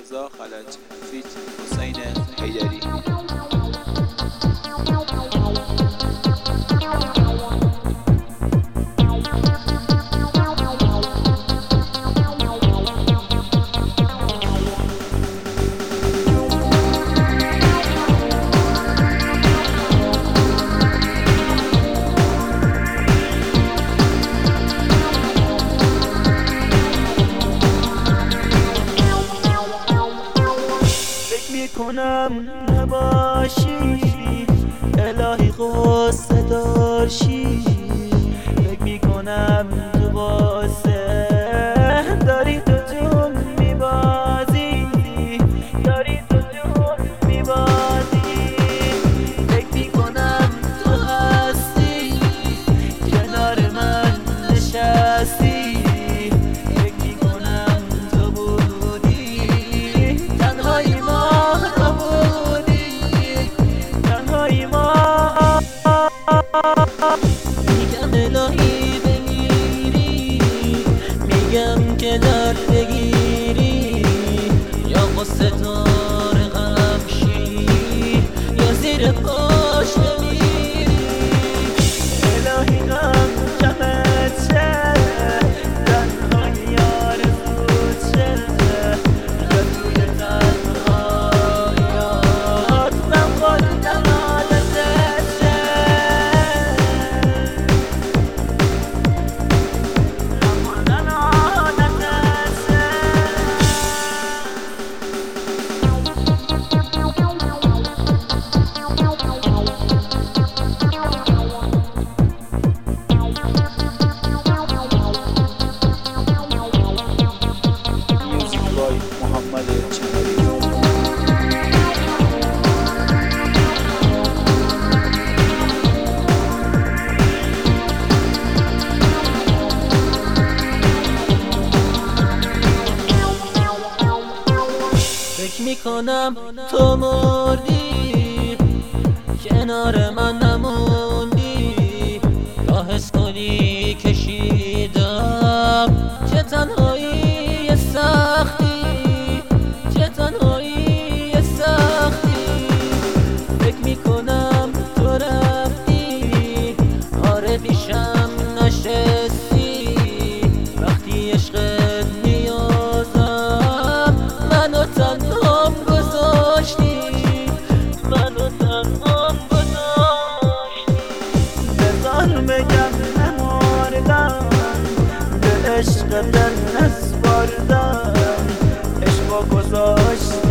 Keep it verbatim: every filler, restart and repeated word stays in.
رضا خلج فیت حسین حیدری. کنم نباشی الهی قصه دارشی، فکر میکنم تو واسه داری تو جون میبازی، داری تو جون میبازی. فکر میکنم تو هستی کنار من نشستی، فکر میکنم تو بودی تنهایی ما میگم الهی بمیری، میگم که درد بگیری، یا قصه تار غمشی یا زیر پاش بمیری. الهی غم جمعت شه، تنهایی آرزوت شه، یا توی تنهاییات من خودم محمد چهاری. فکر میکنم تو مردی کنار من نموندی، تا حس کنی کشیدم چه تنهایی سختی، چه تنهایی سختی. فکر میکنم تو رفتی، آره پیشم نشستی، وقتی عشقت نیازم منو تنهام گذاشتی، منو تنهام گذاشتی. بذار بگم نمردم، به عشق دل نسپردم، عشقا گذاشت